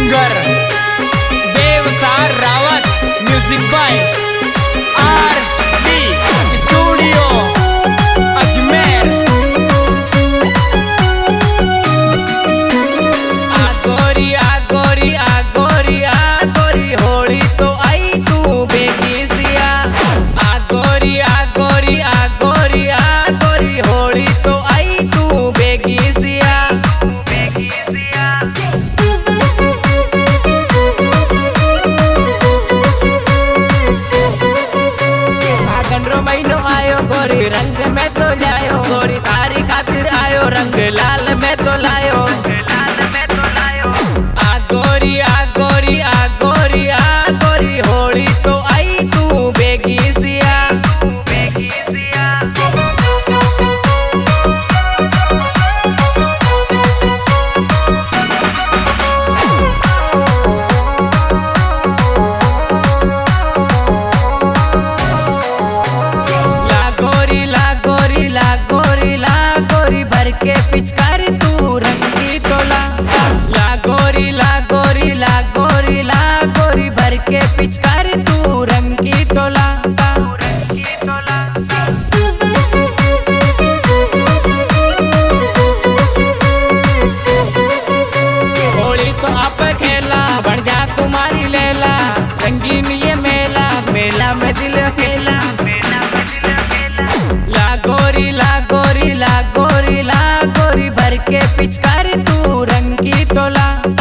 Singer Devsar Rawat, music by RV. Studio Ajmer. आ गोरी आ गोरी आ गोरी आ गोरी होली तो आई तू बेगिसिया। आ गोरी आ गोरी आ गोरी आ गोरी होली तो आई तू बेगिसिया। महीनो आयो गोरी रंग में तो लायो, गोरी तारी खातिर आयो रंग लाल में तो लायो। आ गोरी आ गोरी आ गोरी आ गोरी होली तो आई तू बेगिसिया। के पिचकारी तू रंग की टोला। ला गोरी ला गोरी ला गोरी ला गोरी भर के पिचकारी तू रंग की टोला। होली तो आप खेला बन जा तुम्हारी लेला, रंगीन ये मेला मेला में दिल खेला। ला गोरी ला गोरी ला गोरी ला गोरी भर के पिचकारी तू रंग की टोला।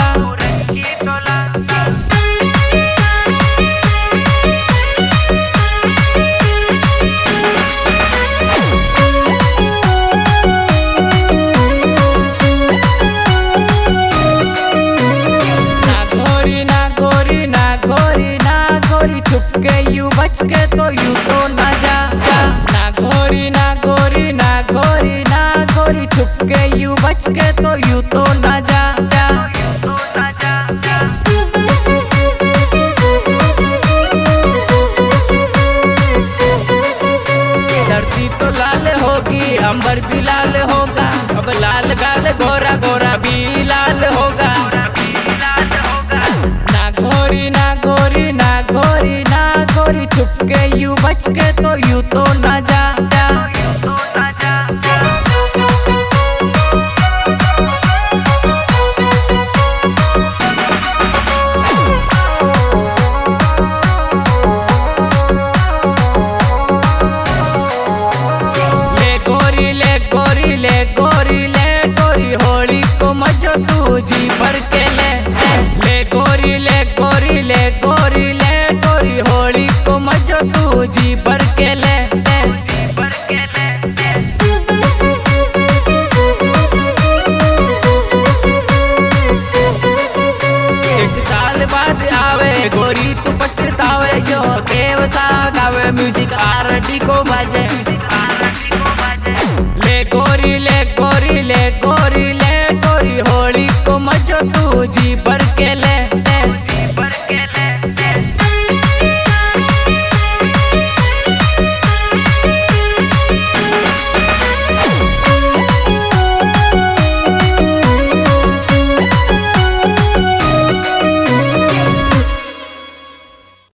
ना गोरी ना गोरी ना गोरी ना गोरी छुप के यू बच के तो यू तो ना जा। ना गोरी ना गोरी ना गोरी ना गोरी छुप के यू बच के तो यू तो ना जा। धरती तो लाल होगी अंबर भी लाल होगा, अब लाल गाल गोरा गोरा भी लाल होगा। ना गोरी ना गोरी ना गोरी ना गोरी छुप के यू बच के तो यू तो ना जा। होली को मजो तू जी भर के ले गोरी ले गोरी।